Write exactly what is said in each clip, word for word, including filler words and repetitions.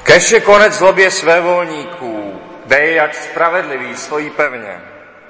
Kéž je konec zlobě svévolníků, dej, jak spravedlivý stojí pevně.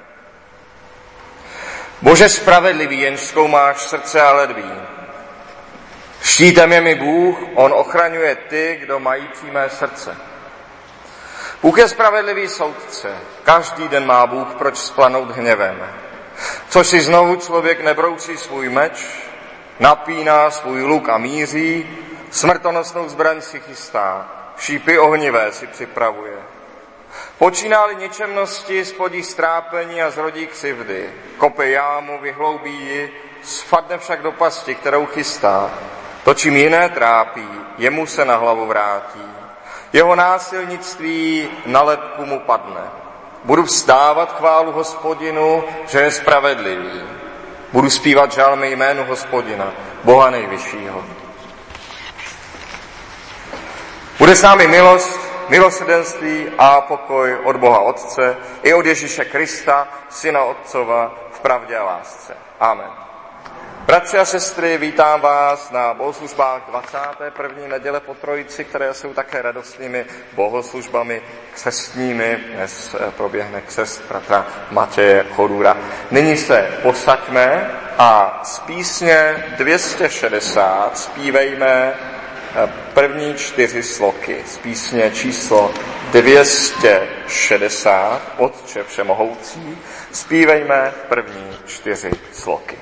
Bože spravedlivý, jenž zkoumáš srdce a ledví. Štítem je mi Bůh, on ochraňuje ty, kdo mají přímé srdce. Bůh je spravedlivý soudce, každý den má Bůh proč splanout hněvem. Což si znovu člověk nebroucí svůj meč, napíná svůj luk a míří, smrtonosnou zbraň si chystá, šípy ohnivé si připravuje. Počíná-li ničemnosti, spodí strápení a zrodí křivdy, kope jámu, vyhloubí ji, spadne však do pasti, kterou chystá. To, čím jiné trápí, jemu se na hlavu vrátí. Jeho násilnictví na lebku mu padne. Budu vzdávat chválu Hospodinu, že je spravedlivý. Budu zpívat žalmy jménu Hospodina, Boha nejvyššího. Bude s námi milost, milosrdenství a pokoj od Boha Otce i od Ježíše Krista, Syna Otcova, v pravdě a lásce. Amen. Bratři a sestry, vítám vás na bohoslužbách dvacáté první neděle po Trojici, které jsou také radostnými bohoslužbami křestními. Dnes proběhne křest bratra Matěje Chodůra. Nyní se posaďme a z písně dvě stě šedesát zpívejme první čtyři sloky. Z písně číslo dvě stě šedesát, Otče všemohoucí, zpívejme první čtyři sloky.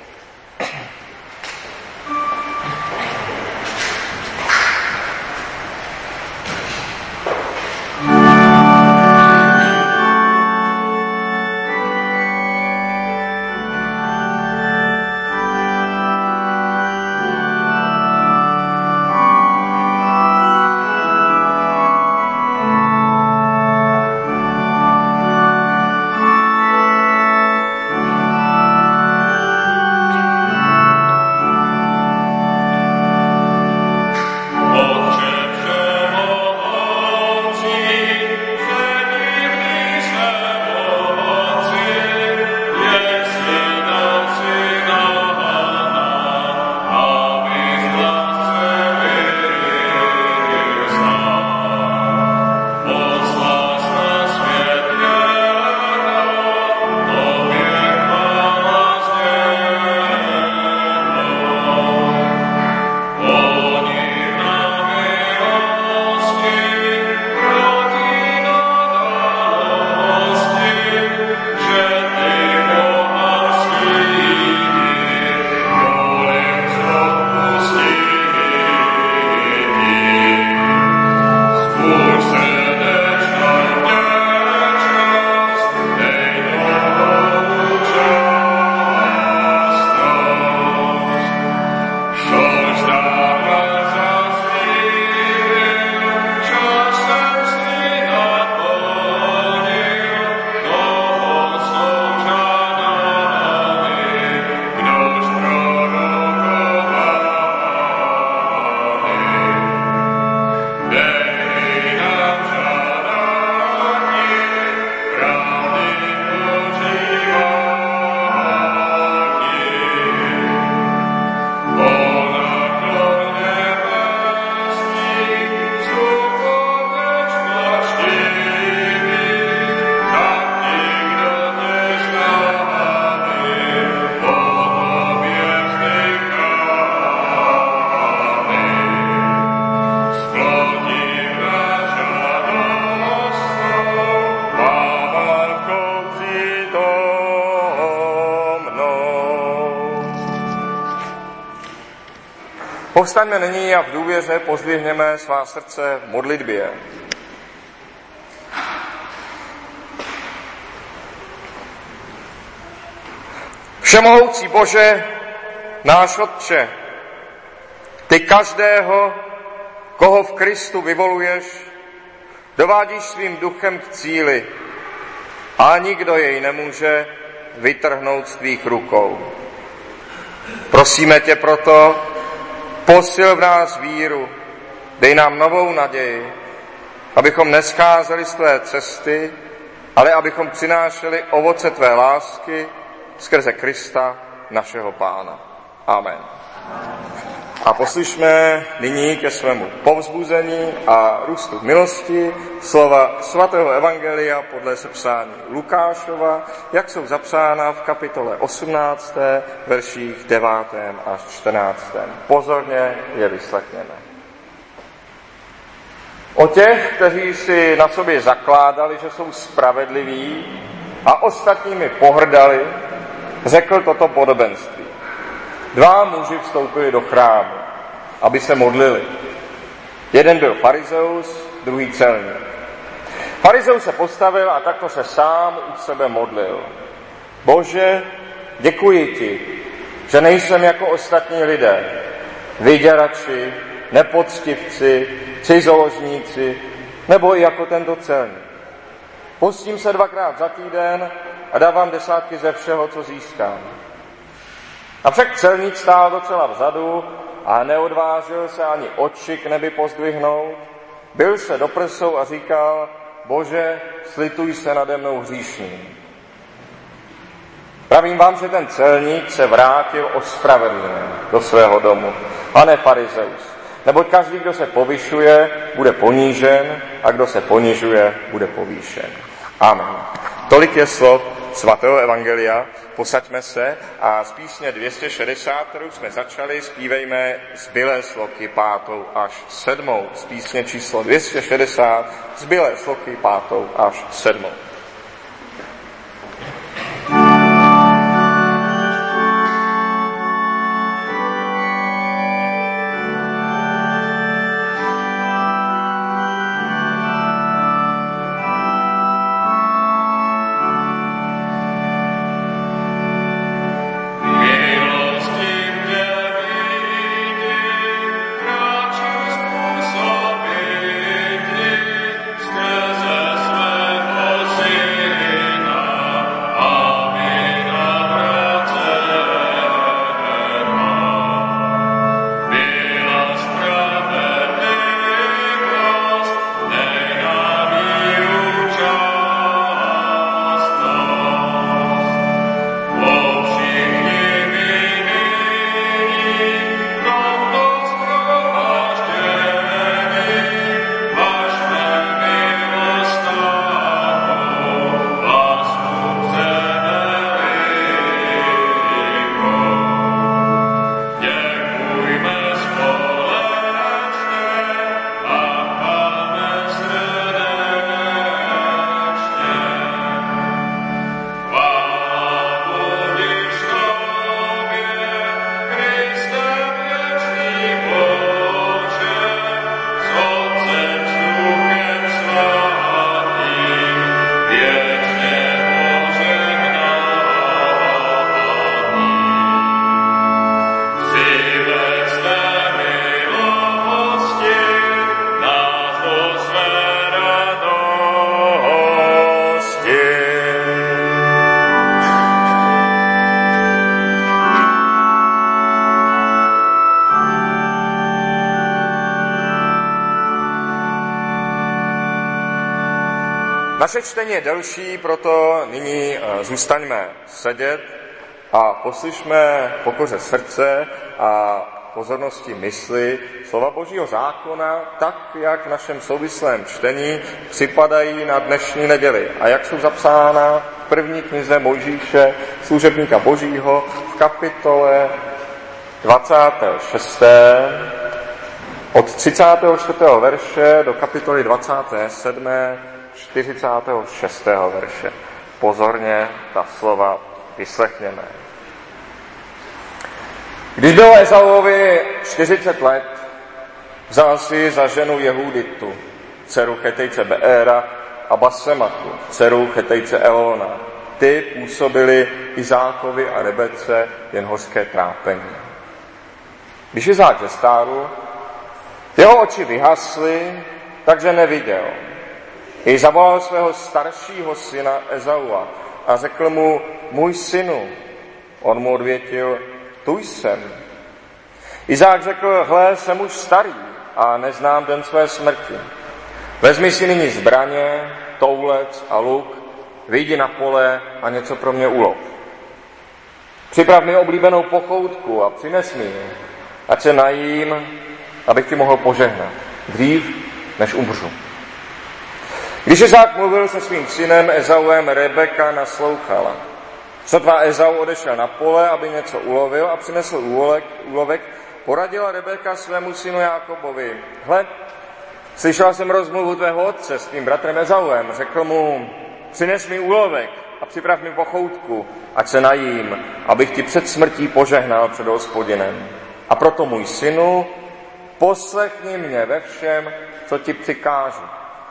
Povstaňme nyní a v důvěře pozdvihněme svá srdce v modlitbě. Všemohoucí Bože, náš Otče, ty každého, koho v Kristu vyvoluješ, dovádíš svým duchem k cíli a nikdo jej nemůže vytrhnout z tvých rukou. Prosíme tě proto, posil v nás víru, dej nám novou naději, abychom nescházeli z tvé cesty, ale abychom přinášeli ovoce tvé lásky skrze Krista, našeho Pána. Amen. A poslyšme nyní ke svému povzbuzení a růstu v milosti slova svatého evangelia podle sepsání Lukášova, jak jsou zapsána v kapitole osmnácté, verších devátém až čtrnáctém. Pozorně je vyslechněme. O těch, kteří si na sobě zakládali, že jsou spravedliví a ostatními pohrdali, řekl toto podobenství. Dva muži vstoupili do chrámu, aby se modlili. Jeden byl farizeus, druhý celník. Farizeus se postavil a takto se sám u sebe modlil. Bože, děkuji ti, že nejsem jako ostatní lidé, vyděrači, nepoctivci, cizoložníci, nebo i jako tento celník. Postím se dvakrát za týden a dávám desátky ze všeho, co získám. Avšak celník stál docela vzadu a neodvážil se ani oči k nebi pozdvihnout. Bil se do prsou a říkal, Bože, slituj se nade mnou hříšným. Pravím vám, že ten celník se vrátil ospravedlněn do svého domu, a ne farizeus. Neboť každý, kdo se povyšuje, bude ponížen, a kdo se ponižuje, bude povýšen. Amen. Tolik je slov svatého evangelia. Posaďme se a z písně dvě stě šedesát, kterou jsme začali, zpívejme zbylé sloky pátou až sedmou. Z písně číslo dvě stě šedesát, zbylé sloky pátou až sedmou. Naše čtení je delší, proto nyní zůstaňme sedět a poslyšme pokoře srdce a pozornosti mysli slova Božího zákona, tak, jak v našem souvislém čtení připadají na dnešní neděli a jak jsou zapsána v první knize Mojžíše, služebníka Božího, v kapitole dvacáté šesté od třicátého čtvrtého verše do kapitoly dvacáté sedmé čtyřicátého šestého verše. Pozorně ta slova vyslechněme. Když bylo Ezauovi čtyřicet let, vzal si za ženu Jehuditu, dceru Chetejce Beéra, a Basematu, dceru Chetejce Elona. Ty působili Izákovi a Rebece jen hořké trápení. Když Izák zestárl, jeho oči vyhasly, takže neviděl. I zavolal svého staršího syna Ezaua a řekl mu, můj synu. On mu odvětil, tu jsem. Izák řekl, hle, jsem už starý a neznám den své smrti. Vezmi si nyní zbraně, toulec a luk, vyjdi na pole a něco pro mě ulov. Připrav mi oblíbenou pochoutku a přines mi ji. ať se najím, abych ti mohl požehnat, dřív, než umřu. Když Izák mluvil se svým synem Ezauem, Rebeka naslouchala. Sotva Ezau odešel na pole, aby něco ulovil a přinesl úlovek, úlovek poradila Rebeka svému synu Jákobovi. Hle, slyšela jsem rozmluvu tvého otce s tvým bratrem Ezauem. Řekl mu, přines mi úlovek a připrav mi pochoutku, ať se najím, abych ti před smrtí požehnal před Hospodinem. A proto, můj synu, poslechni mě ve všem, co ti přikážu.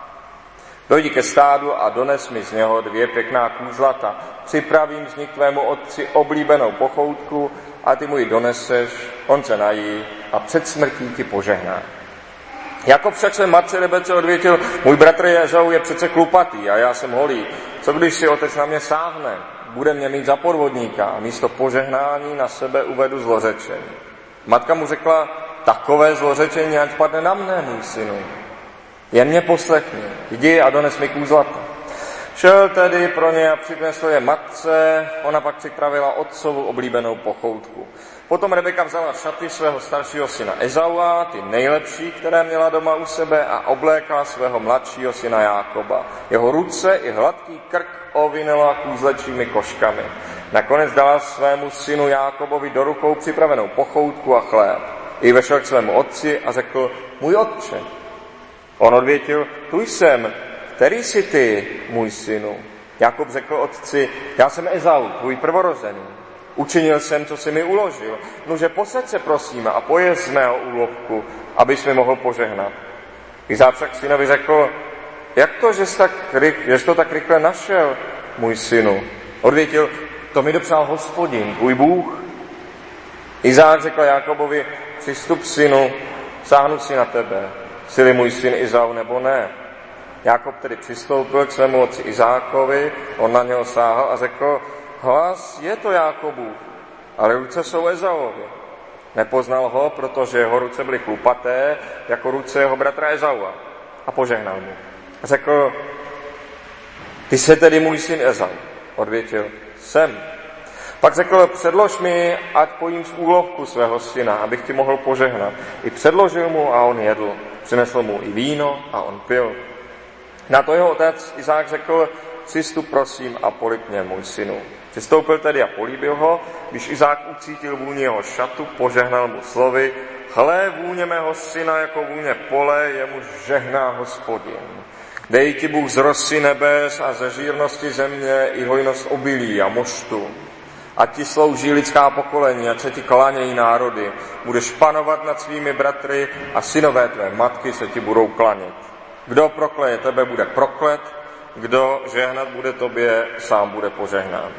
Dojdi ke stádu a dones mi z něho dvě pěkná kůzlata. Připravím z nich tvému otci oblíbenou pochoutku a ty mu ji doneseš, on se nají a před smrtí ti požehná. Jakob však své matce Rebece odvětil, můj bratr Ezau je přece klupatý a já jsem holý. Co když si otec na mě sáhne? Bude mě mít za podvodníka a místo požehnání na sebe uvedu zlořečení. Matka mu řekla, takové zlořečení ať padne na mne, můj synu. Jen mě poslechni, jdi a dones mi kůzlata. Šel tedy pro ně a přinesl je matce, ona pak připravila otcovu oblíbenou pochoutku. Potom Rebeka vzala šaty svého staršího syna Ezaua, ty nejlepší, které měla doma u sebe, a oblékla svého mladšího syna Jákoba. Jeho ruce i hladký krk ovinula kůzlečími koškami. Nakonec dala svému synu Jákobovi do rukou připravenou pochoutku a chléb. I vešel k svému otci a řekl, můj otče. On odvětil, tu jsem, který jsi ty, můj synu? Jákob řekl otci, já jsem Ezau, tvůj prvorozený. Učinil jsem, co jsi mi uložil. Nože posaď se, prosím, a pojez z mého úlovku, abys mi mohl požehnat. Izák však synovi řekl, jak to, že jsi, tak, že jsi to tak rychle našel, můj synu? Odvětil, to mi dopřál Hospodin, tvůj Bůh. Izák řekl Jákobovi, přistup, synu, sáhnu si na tebe. Jsi-li můj syn Izau nebo ne? Jákob tedy přistoupil k svému otci Izákovi, on na něho sáhl a řekl, hlas je to Jákobův, ale ruce jsou Ezauovy. Nepoznal ho, protože jeho ruce byly chlupaté, jako ruce jeho bratra Ezaua. A požehnal mu. Řekl, ty jsi tedy můj syn Ezau. Odvětil, jsem. Pak řekl, předlož mi, ať pojím z úlovku svého syna, abych ti mohl požehnat. I předložil mu a on jedl. Přinesl mu i víno a on pil. Na to jeho otec Izák řekl, přistup prosím a polib mě, můj synu. Přistoupil tedy a políbil ho, když Izák ucítil vůni jeho šatu, požehnal mu slovy, hle, vůně mého syna jako vůně pole, jemuž žehná Hospodin. Dej ti Bůh z rosy nebes a ze žírnosti země i hojnost obilí a moštu. Ať ti slouží lidská pokolení, ať se ti klánějí národy. Budeš panovat nad svými bratry a synové tvé matky se ti budou klanět. Kdo prokleje tebe, bude proklet, kdo žehnat bude tobě, sám bude požehnán.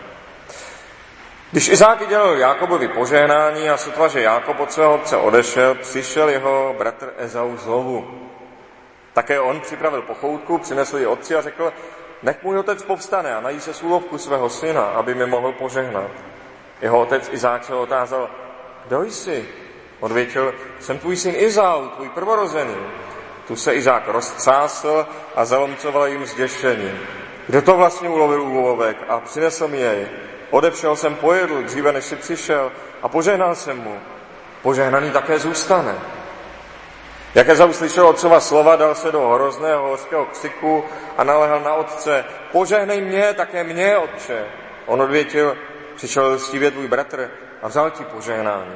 Když Izák dělal Jákobovi požehnání a sotva, že Jákob od svého otce odešel, přišel jeho bratr Ezau znovu. Také on připravil pochoutku, přinesl ji otci a řekl, nech můj otec povstane a nají se z úlovku svého syna, aby mi mohl požehnat. Jeho otec Izák se otázal, kdo jsi? Odvětil, jsem tvůj syn Izau, tvůj prvorozený. Tu se Izák roztřásl a zalomcoval jim zděšení. Kdo to vlastně ulovil úlovek a přinesl mi jej? Odepřel jsem pojedl dříve, než si přišel a požehnal jsem mu. Požehnaný také zůstane. Jak Ezau slyšel otcova slova, dal se do hrozného hořkého křiku a nalehal na otce, požehnej mě, také mě, otče. On odvětil, přišel lstivě tvůj bratr a vzal ti požehnání.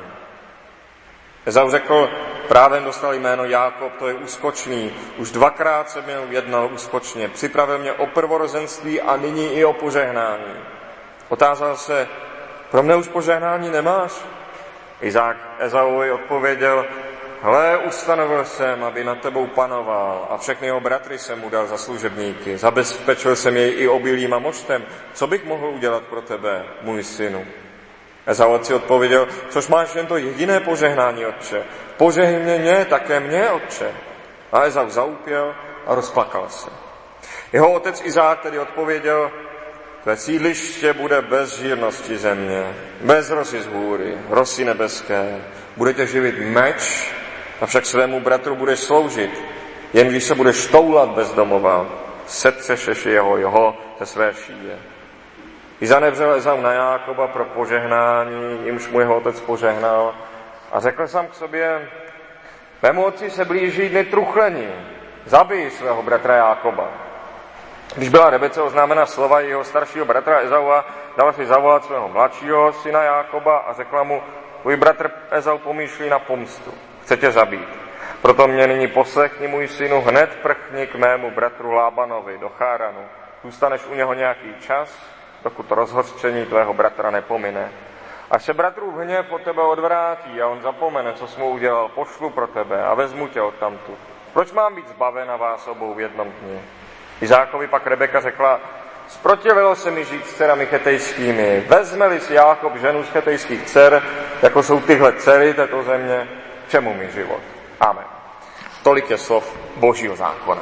Ezau řekl, právě dostal jméno Jákob, to je úskočný. Už dvakrát se měl jednal úskočně. Připravil mě o prvorozenství a nyní i o požehnání. Otázal se, pro mne už požehnání nemáš? Izák Ezauovi odpověděl, hle, ustanovil jsem, aby nad tebou panoval a všechny jeho bratry jsem mu dal za služebníky. Zabezpečil jsem jej i obilím a moštem. Co bych mohl udělat pro tebe, můj synu? Ezau otci odpověděl, což máš jen to jediné požehnání, otče. Požehnej mě, také mě, otče. A Ezau zaupěl a rozplakal se. Jeho otec Izák tedy odpověděl, tvé sídliště bude bez žírnosti země, bez rosy z hůry, rosy nebeské. Bude tě živit meč, avšak svému bratru budeš sloužit, jen když se budeš toulat bez domova, setřešeš jeho jeho ze své šíje. I zanevřel Ezau na Jákoba pro požehnání, jimž mu jeho otec požehnal, A řekl sám k sobě, mému otci se blíží dny truchlení, zabij svého bratra Jákoba. Když byla Rebece oznámena slova jeho staršího bratra Ezaua, dala si zavolat svého mladšího syna Jákoba a řekla mu, tvůj bratr Ezau pomýšlí na pomstu, chce tě zabít. Proto mě nyní poslechni, můj synu, hned prchni k mému bratru Lábanovi do Cháranu. Zůstaneš u něho nějaký čas, dokud rozhořčení tvého bratra nepomine. Až se bratrův hněv od tebe odvrátí a on zapomene, co jsi mu udělal, pošlu pro tebe a vezmu tě odtamtud. Proč mám být zbavena vás obou v jednom dni? Izákovi pak Rebeka řekla, zprotivilo se mi žít s dcerami chetejskými. Vezme-li si Jákob ženu z chetejských dcer, jako jsou tyhle dcery této země, čemu mi život? Amen. Tolik je slov Božího zákona.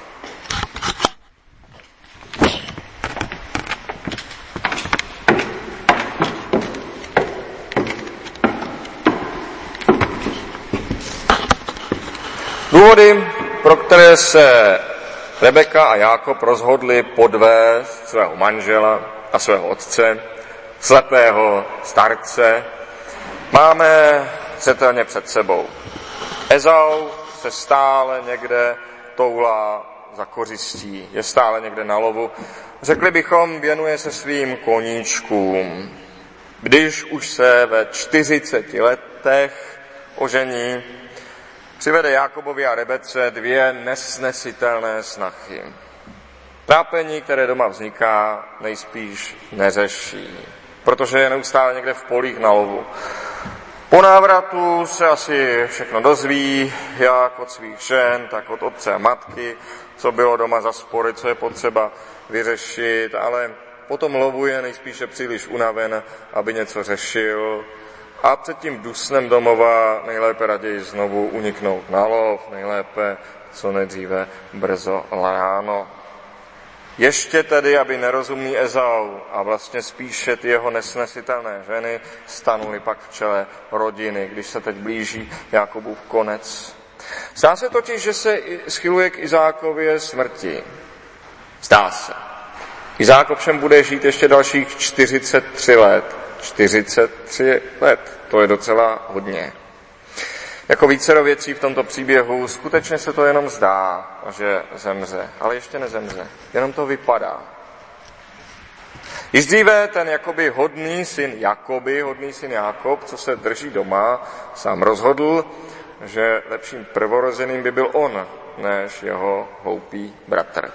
Důvody, pro které se Rebeka a Jákob rozhodli podvést svého manžela a svého otce, slepého starce, máme zřetelně před sebou. Ezau se stále někde toulá za kořistí, je stále někde na lovu. Řekli bychom, věnuje se svým koníčkům. Když už se ve čtyřiceti letech ožení, přivede Jákobovi a Rebece dvě nesnesitelné snachy. Trápení, které doma vzniká, nejspíš neřeší, protože je neustále někde v polích na lovu. Po návratu se asi všechno dozví, jak od svých žen, tak od otce a matky, co bylo doma za spory, co je potřeba vyřešit, ale potom lovu je nejspíše příliš unaven, aby něco řešil. A před tím dusnem domova nejlépe raději znovu uniknout na lov, nejlépe co nejdříve brzo ráno. Ještě tedy, aby nerozumný Ezau a vlastně spíše ty jeho nesnesitelné ženy stanuli pak v čele rodiny, když se teď blíží Jákobův konec. Zdá se totiž, že se schyluje k Izákově smrti. Zdá se. Izák ovšem bude žít ještě dalších čtyřicet tři let. čtyřicet tři let, to je docela hodně. Jako vícero věcí v tomto příběhu skutečně se to jenom zdá, že zemře, ale ještě nezemře, jenom to vypadá. Již dříve ten jakoby hodný syn Jakoby, hodný syn Jákob, co se drží doma, sám rozhodl, že lepším prvorozeným by byl on, než jeho hloupý bratr.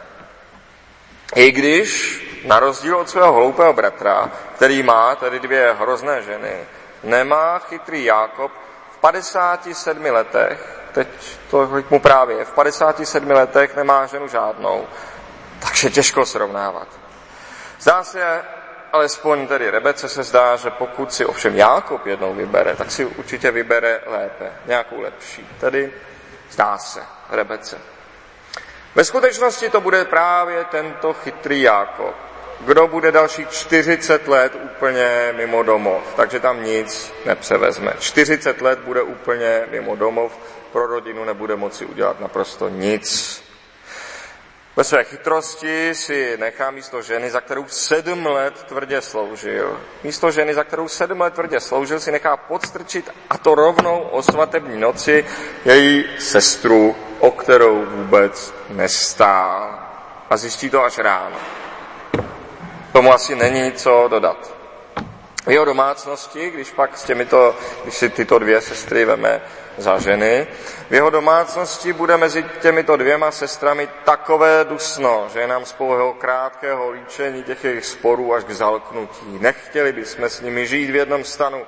I když, na rozdíl od svého hloupého bratra, který má tedy dvě hrozné ženy, nemá chytrý Jákob v padesáti sedmi letech, teď to mu právě je, v padesáti sedmi letech nemá ženu žádnou, takže těžko srovnávat. Zdá se, alespoň tedy Rebece se zdá, že pokud si ovšem Jákob jednou vybere, tak si určitě vybere lépe, nějakou lepší. Tedy zdá se Rebece. Ve skutečnosti to bude právě tento chytrý Jákob, kdo bude dalších čtyřicet let úplně mimo domov, takže tam nic nepřevezme. čtyřicet let bude úplně mimo domov, pro rodinu nebude moci udělat naprosto nic. Ve své chytrosti si nechá místo ženy, za kterou sedm let tvrdě sloužil, místo ženy, za kterou sedm let tvrdě sloužil, si nechá podstrčit, a to rovnou o svatební noci, její sestru, o kterou vůbec nestál. A zjistí to až ráno. Tomu asi není co dodat. V jeho domácnosti, když pak s těmito, když si tyto dvě sestry veme za ženy, v jeho domácnosti bude mezi těmito dvěma sestrami takové dusno, že je nám z pouhého krátkého líčení těch jejich sporů až k zalknutí. Nechtěli bychom s nimi žít v jednom stanu.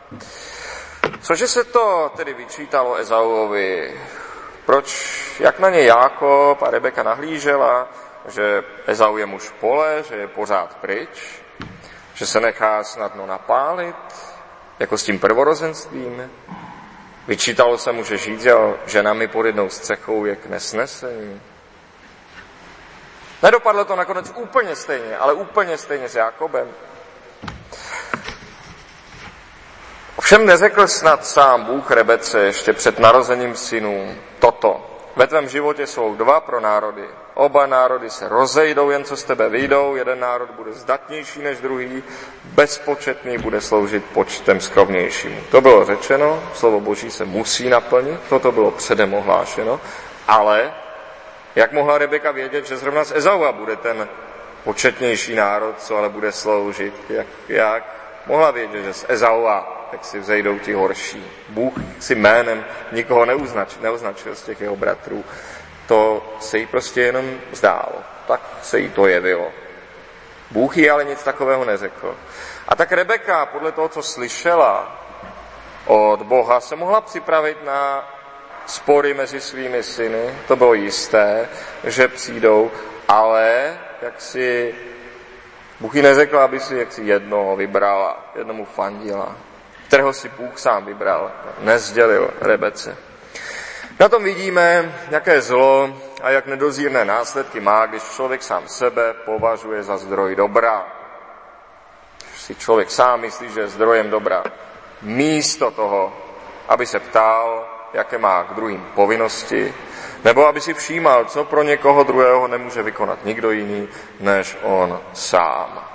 Cože se to tedy vyčítalo Ezauovi? Proč, jak na ně Jákob a Rebeka nahlížela, že Ezau je muž pole, že je pořád pryč, že se nechá snadno napálit, jako s tím prvorozenstvím. Vyčítalo se mu, že žít s jeho ženami pod jednou střechou je k nesnesení. Nedopadlo to nakonec úplně stejně, ale úplně stejně s Jákobem. Ovšem neřekl snad sám Bůh Rebece ještě před narozením synů toto. ve tvém životě jsou dva pro národy. Oba národy se rozejdou, jen co z tebe vyjdou. Jeden národ bude zdatnější než druhý, bezpočetný bude sloužit počtem skromnějšímu. To bylo řečeno, slovo Boží se musí naplnit, toto bylo předem ohlášeno, ale jak mohla Rebeka vědět, že zrovna z Ezaua bude ten početnější národ, co ale bude sloužit? Jak, jak mohla vědět, že z Ezaua tak si vzejdou ti horší? Bůh si jménem nikoho neuznačil, neoznačil z těch jeho bratrů. To se jí prostě jenom zdálo. Tak se jí to jevilo. Bůh jí ale nic takového neřekl. A tak Rebeka, podle toho, co slyšela od Boha, se mohla připravit na spory mezi svými syny. To bylo jisté, že přijdou, ale jak si Bůh jí neřekl, aby si jaksi jednoho vybrala, jednomu fandila, kterého si Bůh sám vybral, nezdělil Rebece. Na tom vidíme, jaké zlo a jak nedozírné následky má, když člověk sám sebe považuje za zdroj dobra. Když si člověk sám myslí, že je zdrojem dobra, místo toho, aby se ptal, jaké má k druhým povinnosti, nebo aby si všímal, co pro někoho druhého nemůže vykonat nikdo jiný, než on sám.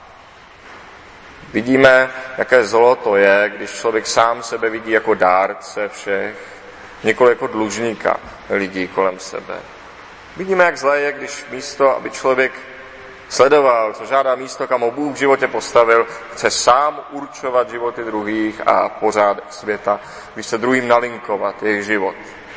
Vidíme, jaké zlo to je, když člověk sám sebe vidí jako dárce všech, nikoli jako dlužníka lidí kolem sebe. Vidíme, jak zlé je, když místo, aby člověk sledoval, co žádá místo, kam ho Bůh v životě postavil, chce sám určovat životy druhých a pořádek světa, když se druhým nalinkovat jejich život.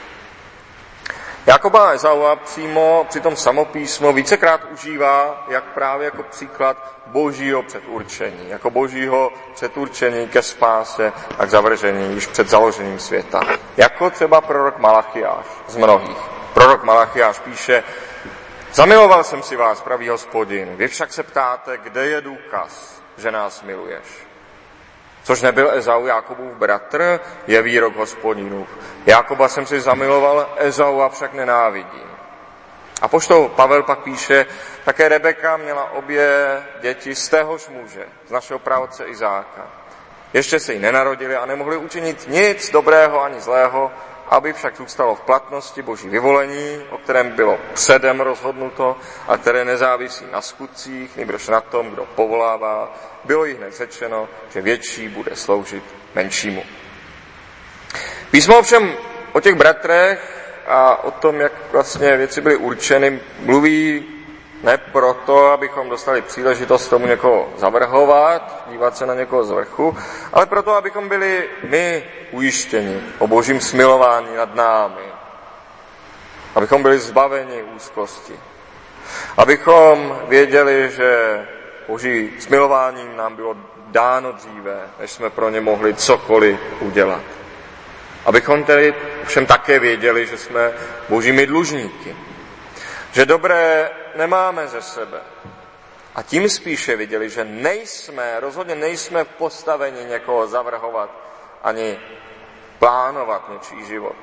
Jakoba Ezaua přímo při tom samopísmo vícekrát užívá, jak právě jako příklad božího předurčení, jako božího předurčení ke spáse a k zavržení již před založením světa. Jako třeba prorok Malachiáš z mnohých. Prorok Malachiáš píše: Zamiloval jsem si vás, pravý Hospodin, vy však se ptáte, kde je důkaz, že nás miluješ. Což nebyl Ezau, Jákobův bratr, je výrok Hospodinův. Jákoba jsem si zamiloval, Ezaua však nenávidím. A apoštol Pavel pak píše, také Rebeka měla obě děti z téhož muže, z našeho praotce Izáka. Ještě se jí nenarodili a nemohli učinit nic dobrého ani zlého, aby však zůstalo v platnosti boží vyvolení, o kterém bylo předem rozhodnuto a které nezávisí na skutcích, nýbrž na tom, kdo povolává. Bylo jí hned řečeno, že větší bude sloužit menšímu. Písmo ovšem o těch bratrech a o tom, jak vlastně věci byly určeny, mluví ne proto, abychom dostali příležitost tomu někoho zavrhovat, dívat se na někoho z vrchu, ale proto, abychom byli my ujištěni o božím smilování nad námi. Abychom byli zbaveni úzkosti. Abychom věděli, že boží smilováním nám bylo dáno dříve, než jsme pro ně mohli cokoliv udělat. Abychom tedy všem také věděli, že jsme božími dlužníky. Že dobré nemáme ze sebe. A tím spíše viděli, že nejsme, rozhodně nejsme v postavení někoho zavrhovat ani plánovat něčí život.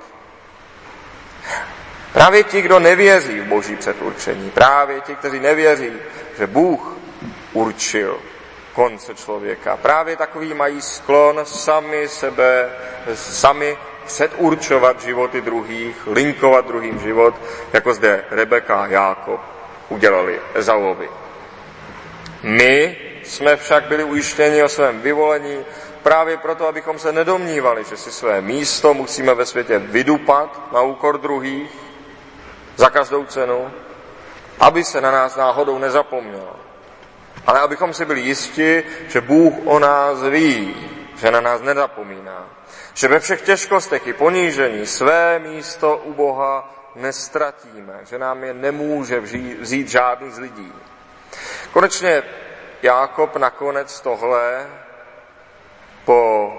Právě ti, kdo nevěří v boží předurčení, právě ti, kteří nevěří, že Bůh určil konce člověka, právě takový mají sklon sami sebe, sami předurčovat životy druhých, linkovat druhým život, jako zde Rebeka a Jákob udělali Ezauovi. My jsme však byli ujištěni o svém vyvolení právě proto, abychom se nedomnívali, že si své místo musíme ve světě vydupat na úkor druhých za každou cenu, aby se na nás náhodou nezapomnělo. Ale abychom si byli jisti, že Bůh o nás ví, že na nás nezapomíná. Že ve všech těžkostech i ponížení své místo u Boha nestratíme, že nám je nemůže vzít žádný z lidí. Konečně Jákob nakonec tohle po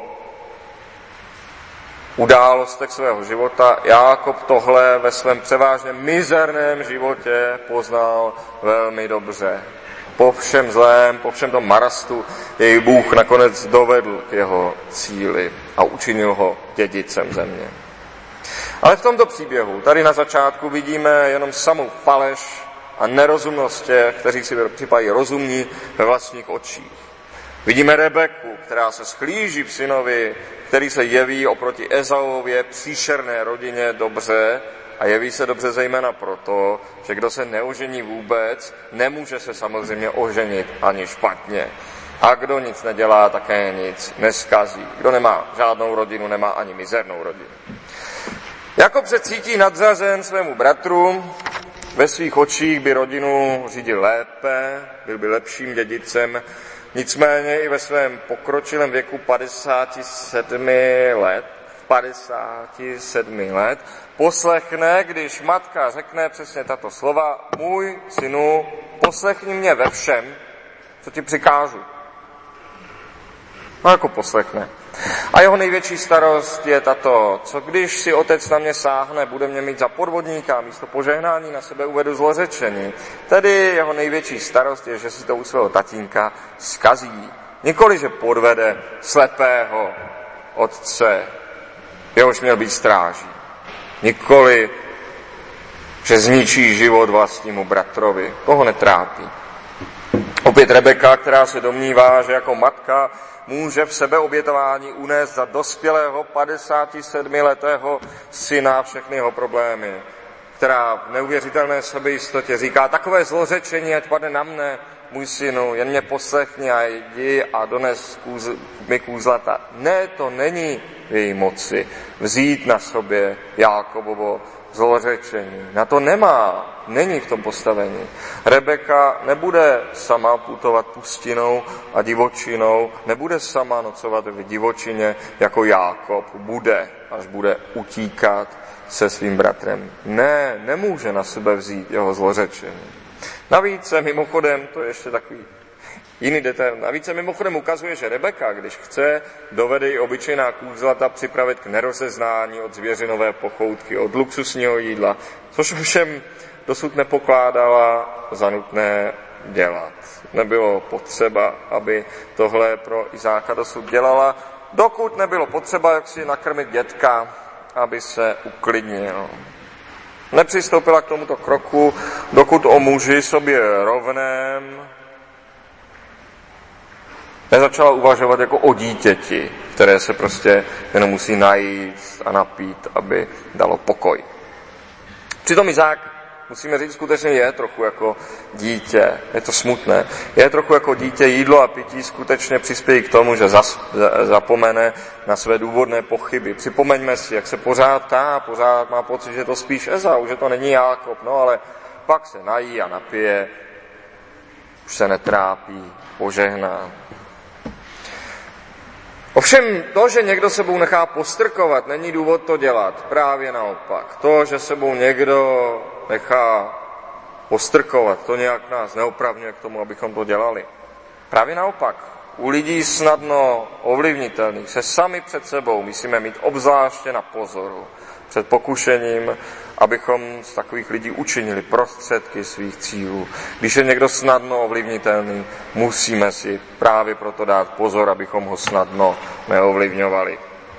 událostech svého života, Jákob tohle ve svém převážně mizerném životě poznal velmi dobře. Po všem zlém, po všem tom marastu jej Bůh nakonec dovedl k jeho cíli a učinil ho dědicem země. Ale v tomto příběhu, tady na začátku vidíme jenom samou faleš a nerozumnost těch, kteří si připadají rozumní ve vlastních očích. Vidíme Rebeku, která se schlíží v synovi, který se jeví oproti Ezauově příšerné rodině dobře a jeví se dobře zejména proto, že kdo se neožení vůbec, nemůže se samozřejmě oženit ani špatně. A kdo nic nedělá, také nic neskazí. Kdo nemá žádnou rodinu, nemá ani mizernou rodinu. Jakob se cítí nadřazen svému bratru, ve svých očích by rodinu řídil lépe, byl by lepším dědicem, nicméně i ve svém pokročilém věku padesáti sedmi let, padesáti sedmi let, poslechne, když matka řekne přesně tato slova: můj synu, poslechni mě ve všem, co ti přikážu. No jako poslechne. A jeho největší starost je tato: co když si otec na mě sáhne, bude mě mít za podvodníka, místo požehnání na sebe uvedu zlořečení. Tedy jeho největší starost je, že si to u svého tatínka zkazí. Nikoli, že podvede slepého otce, jehož měl být stráží. Nikoli, že zničí život vlastnímu bratrovi. Toho netrápí. Opět Rebeka, která se domnívá, že jako matka může v sebeobětování unést za dospělého padesátisedmiletého syna všechny jeho problémy, která v neuvěřitelné sebejistotě říká: takové zlořečení, ať padne na mne, můj synu, jen mě poslechni a jdi a dones kůz, mi kůzlata. Ne, to není v její moci vzít na sobě Jákobovo zlořečení. Na to nemá, není v tom postavení. Rebeka nebude sama putovat pustinou a divočinou, nebude sama nocovat v divočině jako Jákob, bude, až bude utíkat se svým bratrem. Ne, nemůže na sebe vzít jeho zlořečení. Navíc se mimochodem, to je ještě takový jiný detail, navíc se mimochodem ukazuje, že Rebeka, když chce, dovede i obyčejná kůzlata připravit k nerozeznání od zvěřinové pochoutky, od luxusního jídla, což ovšem dosud nepokládala za nutné dělat. Nebylo potřeba, aby tohle pro Izáka dosud dělala, dokud nebylo potřeba, jak si nakrmit dětka, aby se uklidnil. Nepřistoupila k tomuto kroku, dokud o muži sobě rovném nezačala uvažovat jako o dítěti, které se prostě jenom musí najít a napít, aby dalo pokoj. Přitom Izák, musíme říct, skutečně je trochu jako dítě, je to smutné, je trochu jako dítě, jídlo a pití skutečně přispějí k tomu, že zas, zapomene na své důvodné pochyby. Připomeňme si, jak se pořád ptá, pořád má pocit, že to spíš Ezau, že to není Jákob, no ale pak se nají a napije, už se netrápí, požehná. Ovšem to, že někdo sebou nechá postrkovat, není důvod to dělat. Právě naopak. To, že sebou někdo nechá postrkovat, to nějak nás neopravňuje k tomu, abychom to dělali. Právě naopak. U lidí snadno ovlivnitelných se sami před sebou musíme mít obzvláště na pozoru před pokušením, abychom z takových lidí učinili prostředky svých cílů. Když je někdo snadno ovlivnitelný, musíme si právě proto dát pozor, abychom ho snadno neovlivňovali.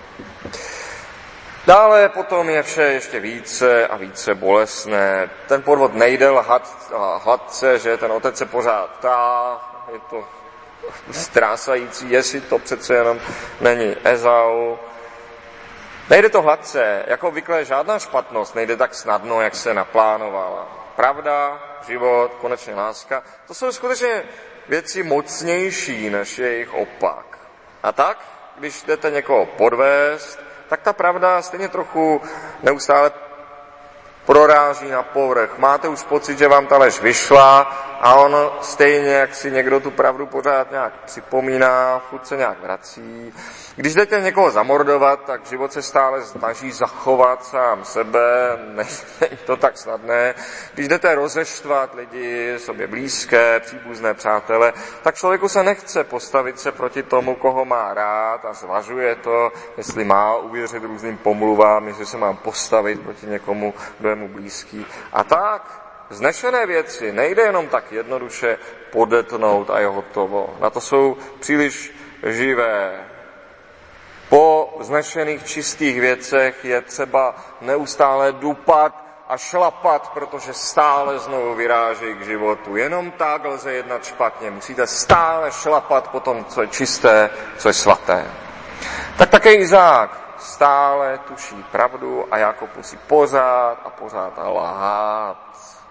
Dále potom je vše ještě více a více bolestné. Ten podvod nejde lhat, hladce, že ten otec se pořád ptá, je to strásající, jestli to přece jenom není Ezau. Nejde to hladce, jako obvykle žádná špatnost nejde tak snadno, jak se naplánovala. Pravda, život, konečně láska, to jsou skutečně věci mocnější než jejich opak. A tak, když jdete někoho podvést, tak ta pravda stejně trochu neustále proráží na povrch. Máte už pocit, že vám ta lež vyšla a on stejně, jak si někdo tu pravdu pořád nějak připomíná, furt se nějak vrací. Když jdete někoho zamordovat, tak život se stále snaží zachovat sám sebe, není to tak snadné. Když jdete rozeštvat lidi, sobě blízké, příbuzné přátele, tak člověku se nechce postavit se proti tomu, koho má rád a zvažuje to, jestli má uvěřit různým pomluvám, jestli se mám postavit proti někomu, kdo je mu blízký. A tak vznešené věci nejde jenom tak jednoduše podetnout a je hotovo. Na to jsou příliš živé. Po vznešených čistých věcech je třeba neustále dupat a šlapat, protože stále znovu vyrážejí k životu. Jenom tak lze jednat špatně. Musíte stále šlapat po tom, co je čisté, co je svaté. Tak také Izák stále tuší pravdu a Jákob musí pořád a pořád lhát.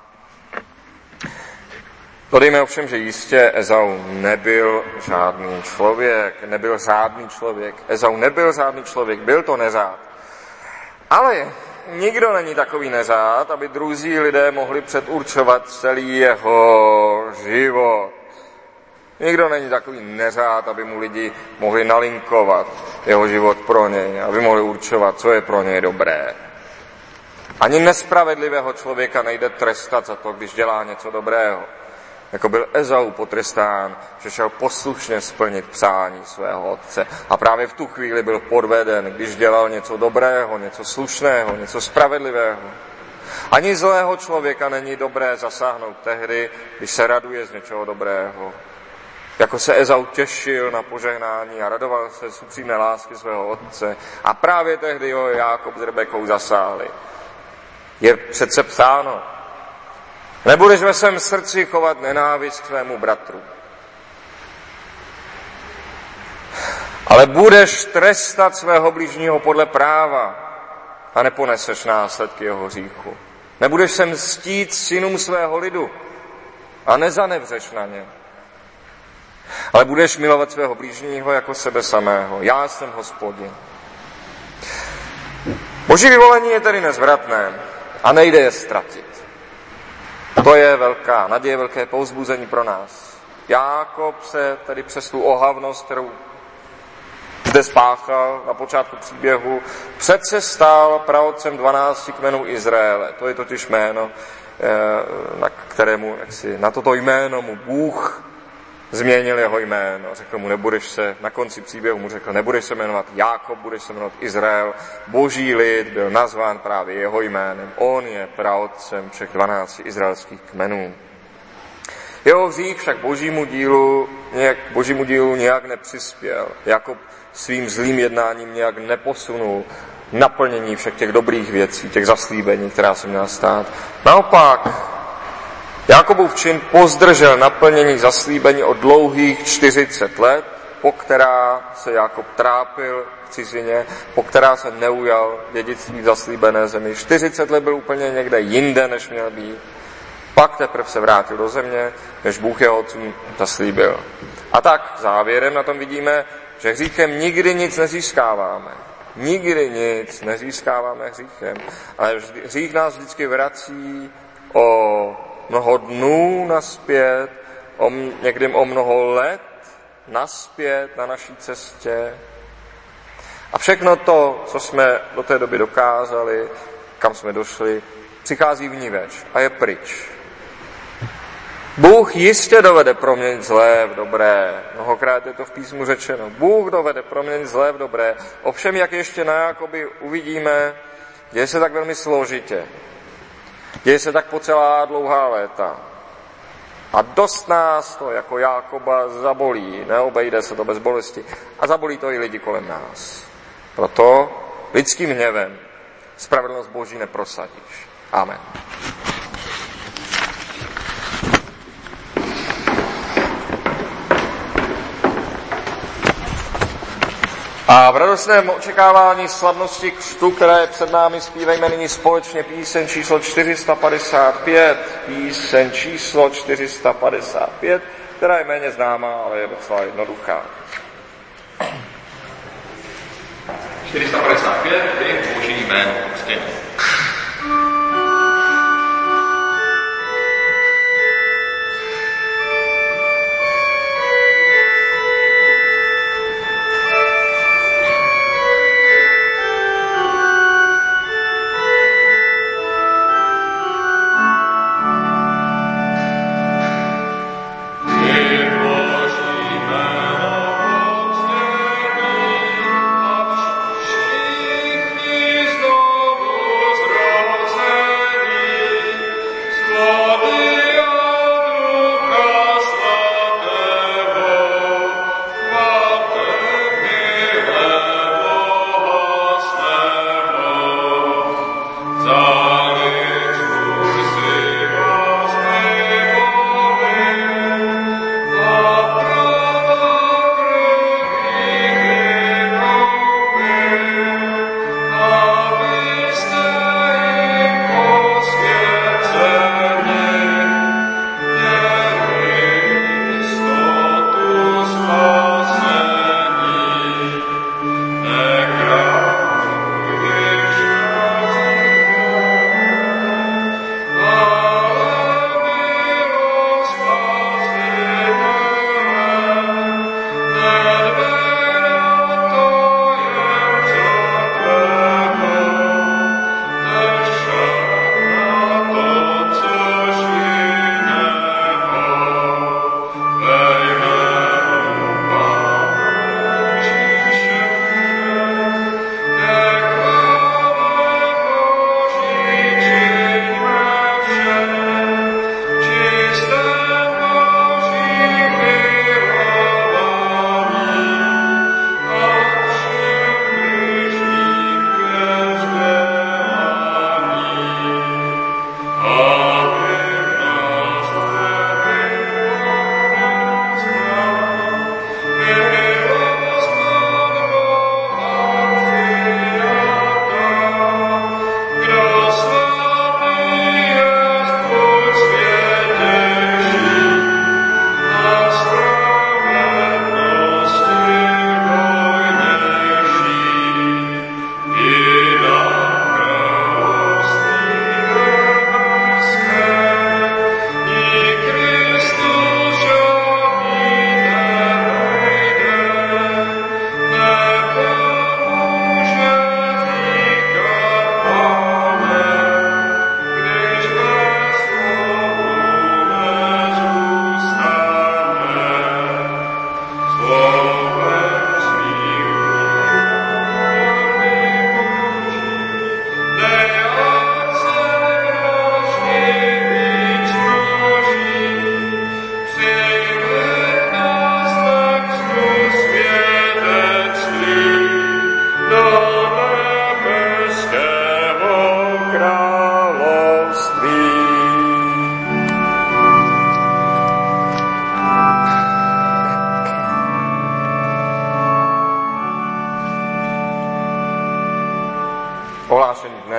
Dodejme ovšem, že jistě Ezau nebyl žádný člověk, nebyl řádný člověk. Ezau nebyl řádný člověk, byl to neřád. Ale nikdo není takový neřád, aby druzí lidé mohli předurčovat celý jeho život. Nikdo není takový neřád, aby mu lidi mohli nalinkovat jeho život pro něj, aby mohli určovat, co je pro něj dobré. Ani nespravedlivého člověka nejde trestat za to, když dělá něco dobrého. Jako byl Ezau potrestán, že šel poslušně splnit přání svého otce. A právě v tu chvíli byl podveden, když dělal něco dobrého, něco slušného, něco spravedlivého. Ani zlého člověka není dobré zasáhnout tehdy, když se raduje z něčeho dobrého. Jako se Ezau těšil na požehnání a radoval se z upřímné lásky svého otce. A právě tehdy ho Jákob s Rebekou zasáhli. Je přece psáno: nebudeš ve svém srdci chovat nenávist k svému bratru, ale budeš trestat svého bližního podle práva a neponeseš následky jeho hříchu. Nebudeš se mstít synům svého lidu a nezanevřeš na ně, ale budeš milovat svého bližního jako sebe samého. Já jsem Hospodin. Boží vyvolení je tedy nezvratné a nejde je ztratit. To je velká naděje, velké povzbuzení pro nás. Jákob se tedy přes tu ohavnost, kterou zde spáchal na počátku příběhu, přece stal praotcem dvanácti kmenů Izraele. To je totiž jméno, na kterému, jaksi, na toto jméno mu Bůh změnil jeho jméno. Řekl mu, nebudeš se, na konci příběhu mu řekl, nebudeš se jmenovat Jákob, budeš se jmenovat Izrael. Boží lid byl nazván právě jeho jménem. On je praotcem všech dvanácti izraelských kmenů. Jeho hřích však božímu dílu, nějak, božímu dílu nějak nepřispěl. Jakob svým zlým jednáním nějak neposunul naplnění všech těch dobrých věcí, těch zaslíbení, která se měla stát. Naopak, Jákobův čin pozdržel naplnění zaslíbení o dlouhých čtyřicet let, po která se Jákob trápil v cizině, po která se neujal dědictví v zaslíbené zemi. čtyřicet let byl úplně někde jinde, než měl být. Pak teprve se vrátil do země, než Bůh jeho otcům zaslíbil. A tak závěrem na tom vidíme, že hříchem nikdy nic nezískáváme. Nikdy nic nezískáváme hříchem. Ale hřích nás vždycky vrací o mnoho dnů naspět, o, někdy o mnoho let naspět na naší cestě. A všechno to, co jsme do té doby dokázali, kam jsme došli, přichází vniveč a je pryč. Bůh jistě dovede proměnit zlé v dobré. Mnohokrát je to v písmu řečeno. Bůh dovede proměnit zlé v dobré. Ovšem, jak ještě na Jákoby uvidíme, děje se tak velmi složitě. Děje se tak po celá dlouhá léta. A dost nás to jako Jákoba zabolí. Neobejde se to bez bolesti. A zabolí to i lidi kolem nás. Proto lidským hněvem spravedlnost Boží neprosadíš. Amen. A v radostném očekávání slavnosti křtu, která je před námi, zpívejme nyní společně píseň číslo čtyři sta padesát pět. Píseň číslo čtyři sta padesát pět, která je méně známá, ale je docela jednoduchá. čtyři sta padesát pět je Boží jméno křtění. Znovu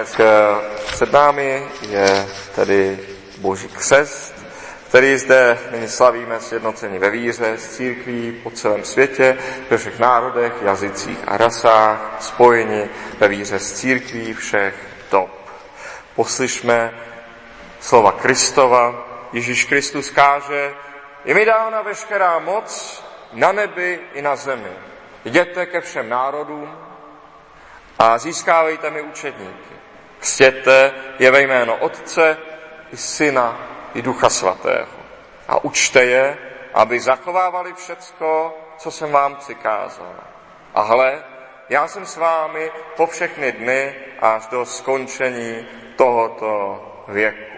Dnes před námi je tedy Boží křest, který zde nyní slavíme sjednocení ve víře s církví po celém světě, ve všech národech, jazycích a rasách, spojeni ve víře s církví všech dob. Poslyšme slova Kristova. Ježíš Kristus káže: je mi dána veškerá moc na nebi i na zemi. Jděte ke všem národům a získávejte mi učedníky. Křtěte je ve jméno Otce i Syna i Ducha Svatého. A učte je, aby zachovávali všecko, co jsem vám přikázal. A hle, já jsem s vámi po všechny dny až do skončení tohoto věku.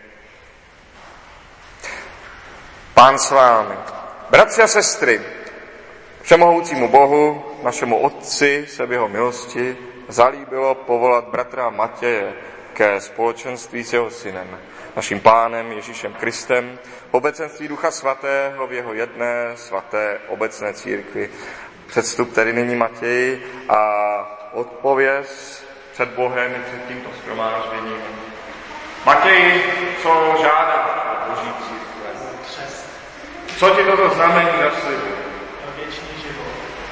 Pán s vámi. Bratři a sestry, všemohoucímu Bohu, našemu Otci se v jeho milosti zalíbilo povolat bratra Matěje ke společenství s jeho synem, naším Pánem Ježíšem Kristem, v obecenství Ducha Svatého v jeho jedné svaté obecné církvi. Předstup tedy nyní, Matěji, a odpověz před Bohem i před tímto shromážděním. Matěji, co žádáš o Boží církve? Co ti toto znamení naslibuje? Věčný život.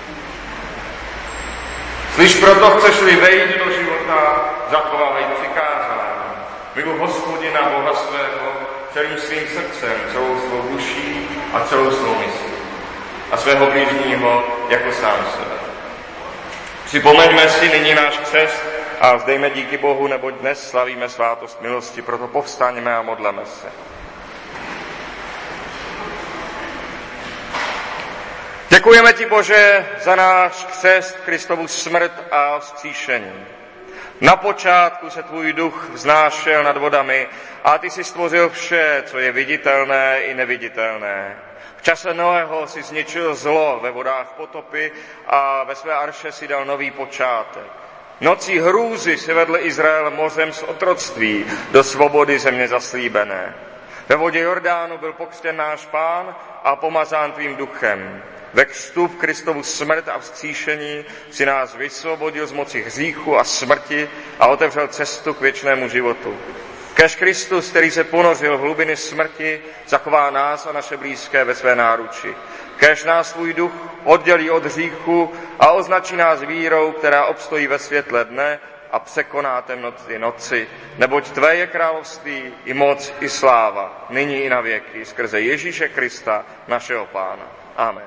Slyš, proto chceš-li vejít do života, zachovávej přikázání. Miluj Hospodina Boha svého celým svým srdcem, celou svou duší a celou svou myslí. A svého blížního jako sám sebe. Připomeňme si nyní náš křest a vzdejme díky Bohu, neboť dnes slavíme svátost milosti, proto povstaňme a modleme se. Děkujeme ti, Bože, za náš křest, Kristovu smrt a vzkříšení. Na počátku se tvůj duch vznášel nad vodami a ty jsi stvořil vše, co je viditelné i neviditelné. V čase Noého si zničil zlo ve vodách potopy a ve své arše si dal nový počátek. Nocí hrůzy si vedl Izrael mořem z otroctví do svobody země zaslíbené. Ve vodě Jordánu byl pokřtěn náš Pán a pomazán tvým duchem. Ve křtu v Kristovu smrt a vzkříšení si nás vysvobodil z moci hříchu a smrti a otevřel cestu k věčnému životu. Kéž Kristus, který se ponořil v hlubiny smrti, zachová nás a naše blízké ve své náruči. Kéž nás tvůj duch oddělí od hříchu a označí nás vírou, která obstojí ve světle dne a překoná temnoty noci. Neboť tvé je království i moc i sláva, nyní i na věky, skrze Ježíše Krista, našeho Pána. Amen.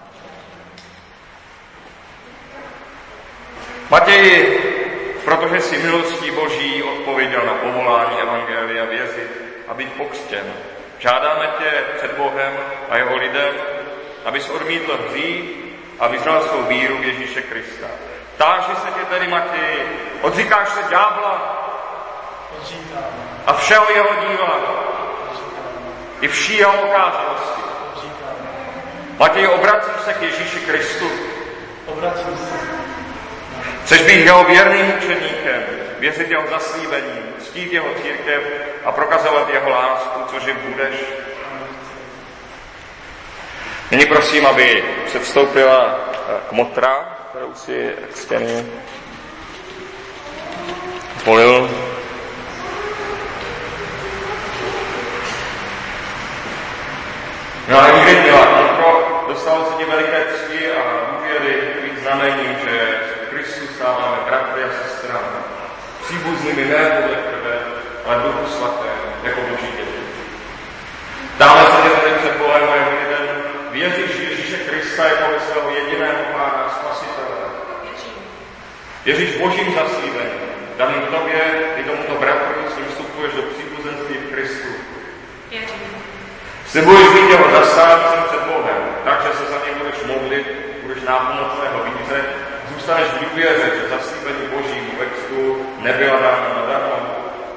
Matěji, protože jsi milostí Boží odpověděl na povolání evangelia věřit a být pokřtěn, žádáme tě před Bohem a jeho lidem, abys odmítl hřích a vyznal svou víru v Ježíše Krista. Táži se tě tedy, Matěji, odříkáš se ďábla Odříkám. a všeho jeho díla Odříkám. i vší jeho okázalosti. Odříkám. Matěji, obracíš se k Ježíši Kristu. Obracím se. Chceš být jeho věrným učeníkem, věřit jeho zaslíbením, ctít jeho církev a prokazovat jeho lásku, což jim budeš. Nyní prosím, aby předstoupila kmotra, kterou si křtěný zvolil. No a nikdy měla kmotro, dostalo se ti veliké cti a důvěry být znamením, že Kristus stáváme bratry a sestrami, příbuznými ne podle krve, ale Duchu Svatého, jako Boží děti. Dáme se tě tedy před Bohem a jeho lidem, věříš Ježíše Krista jako svého jediného Pána a Spasitele. Věříš Božím zaslíbením, daným tobě i tomuto bratru, s ním vstupuješ do příbuzenství v Kristu. Slibuješ být jeho zastánцem před Bohem, takže se za něj budeš modlit, budeš nápomocného víře, zůstaneš v důvěře, že zaslíbení Božímu ve křtu nebyla dána nadarmo.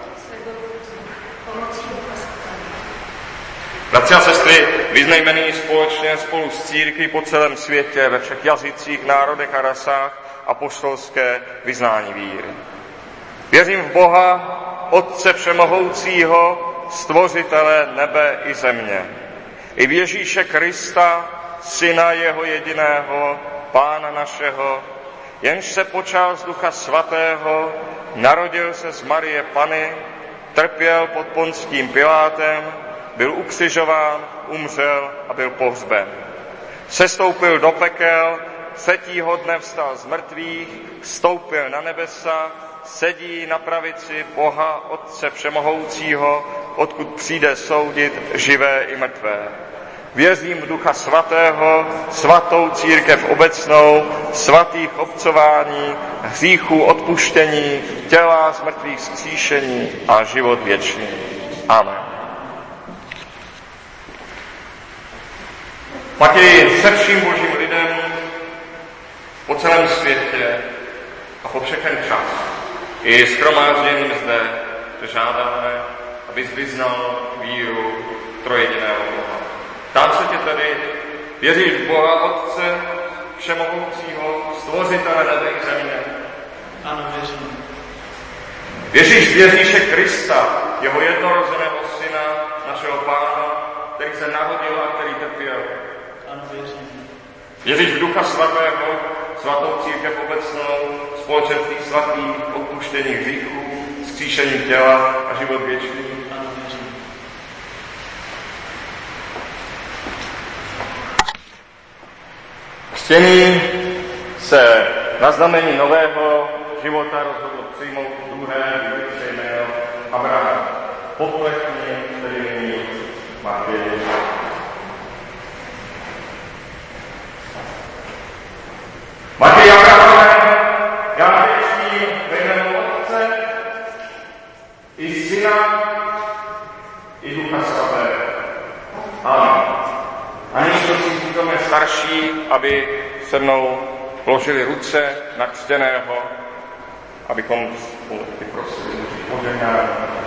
Bratři a sestry, vyznejme nyní společně spolu s církví po celém světě, ve všech jazycích, národech a rasách apoštolské vyznání víry. Věřím v Boha, Otce všemohoucího, Stvořitele nebe i země, i v Ježíše Krista, Syna jeho jediného, Pána našeho, jenž se počal z Ducha Svatého, narodil se z Marie Panny, trpěl pod Ponským Pilátem, byl ukřižován, umřel a byl pohřben. Sestoupil do pekel, třetího dne vstal z mrtvých, vstoupil na nebesa, sedí na pravici Boha Otce Všemohoucího, odkud přijde soudit živé i mrtvé. Věřím v Ducha Svatého, svatou církev obecnou, svatých obcování, hříchů odpuštění, těla z mrtvých vzkříšení a život věčný. Amen. Pak i se vším božím lidem po celém světě a po všechen čas i shromážděným zde žádáme, abys vyznal víru trojjediného Boha. Ptám se tě tedy, věříš v Boha Otce Všemohoucího, stvořitele nebe i země? Ano, věřím. Věříš v Ježíše Krista, jeho jednorozeného syna, našeho Pána, který se narodil a který trpěl? Ano, věřím. Věříš v Ducha Svatého, svatou církev obecnou, společenství svatých, odpuštění hříchů, vzkříšení těla a život věčný? Ano, věřím. Křtěný se na znamení nového života rozhodl přijmout druhé biblické jméno Abraham. Poplechně tedy nyní Matěj. Matěj Abrahame, já věřím ve jméno Otce i Syna i Ducha Svatého. Amen. A nyní prosím přítomné starší, aby se mnou vložili ruce na křtěného, abychom společně prosili požehnání.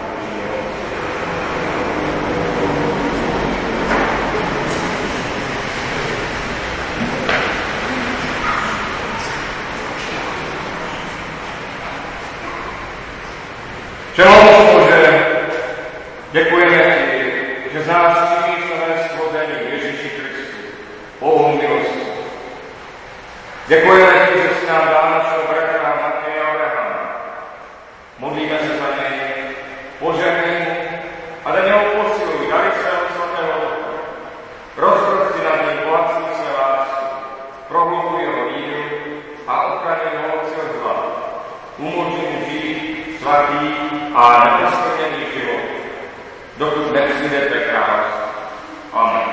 Všemohoucí Bože, děkujeme ti, že z nás činíš nové stvoření v Ježíši Kristu, Bohu milosti. Děkujeme ti, že jsi nám dal našeho bratra Matěje Abrahama. Modlíme se za něj, požehnej mu a dej ho posiluj, dali svého svatého ducha. Rozprostři nad něj bohatství své lásky, prohlubuj jeho víru a ochraňuj ho od všeho zla. Umožni mu žít svatý a neposkvrněný život, dokud nepřijdete království. Amen.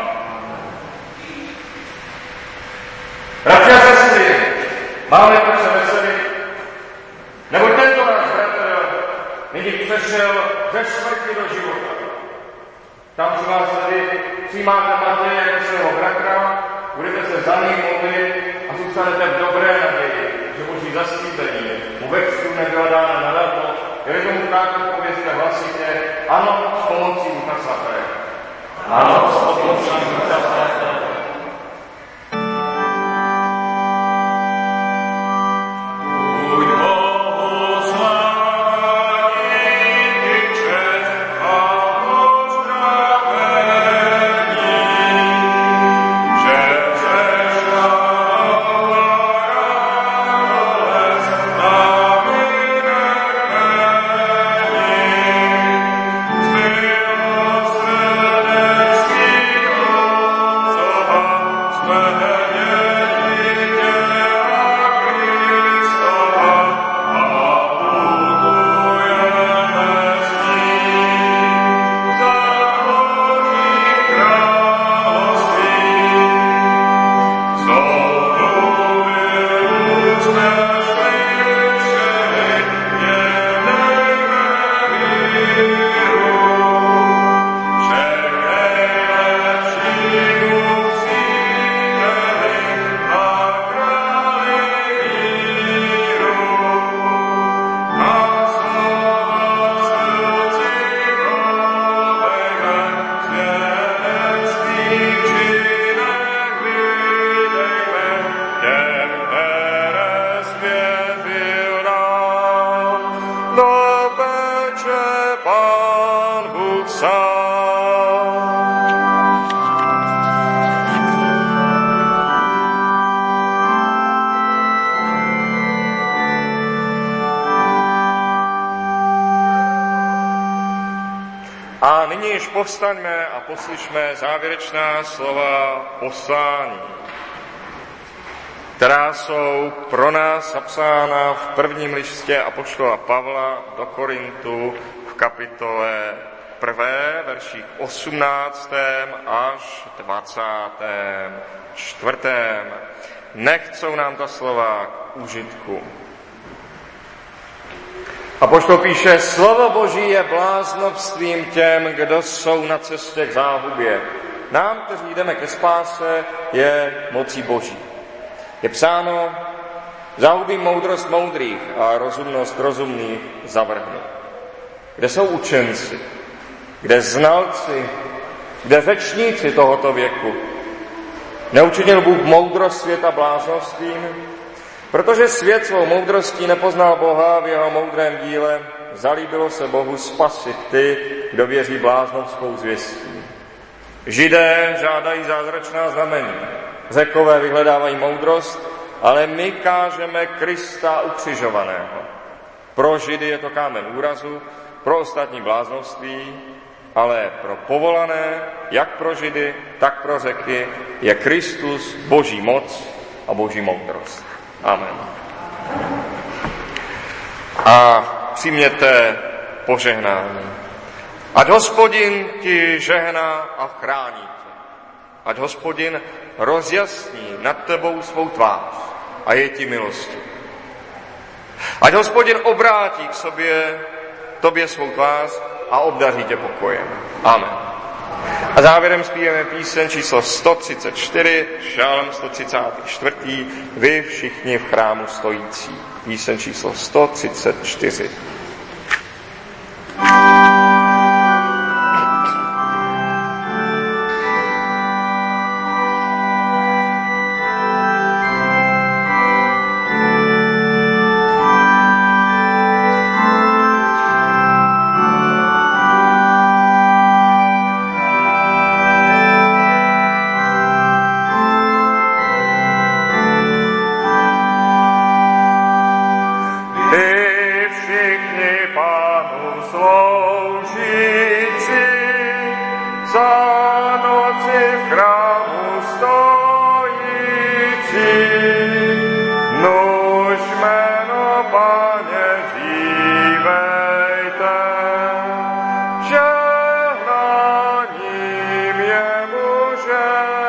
Bratři a sestry, máme to se veselit, neboť tento náš bratr nyní přešel ze smrti do života. Tam si vás tady přijímáte Matěje jako svého bratra, budete se za ním modlit a zůstanete v dobré naději, že Boží zaslíbení mu ve křtu nebyla dána nadarmo, je tomu tak, povězte hlasitě, ano, s pomocí Ducha Svatého. Ano, s pomocí Ducha Svatého. Yes. povstaňme a poslyšme závěrečná slova poslání, která jsou pro nás zapsána v prvním listě apoštola Pavla do Korintu v kapitole prvé, verších osmnáctém až dvacátém čtvrtém. Nechť jsou nám ta slova k užitku. Apoštol píše, slovo Boží je bláznovstvím těm, kdo jsou na cestě k záhubě. Nám, kteří jdeme ke spáse, je mocí Boží. Je psáno, zahubím moudrost moudrých a rozumnost rozumných zavrhnu. Kde jsou učenci? Kde znalci? Kde řečníci tohoto věku? Neučinil Bůh moudrost světa bláznovstvím? Protože svět svou moudrostí nepoznal Boha v jeho moudrém díle, zalíbilo se Bohu spasit ty, kdo věří bláznovskou zvěstí. Židé žádají zázračná znamení, Řekové vyhledávají moudrost, ale my kážeme Krista ukřižovaného. Pro Židy je to kámen úrazu, pro ostatní bláznovství, ale pro povolané, jak pro Židy, tak pro Řeky, je Kristus Boží moc a Boží moudrost. Amen. A přijměte požehnání. Ať Hospodin ti žehná a chrání tě. Ať Hospodin rozjasní nad tebou svou tvář a je ti milostiv. Ať Hospodin obrátí k sobě, tobě svou tvář a obdaří tě pokojem. Amen. A závěrem zpíváme píseň číslo sto třicet čtyři, žálm sto třicet čtyři, vy všichni v chrámu stojící. Píseň číslo sto třicet čtyři. Žehnáním jemu žehnáním.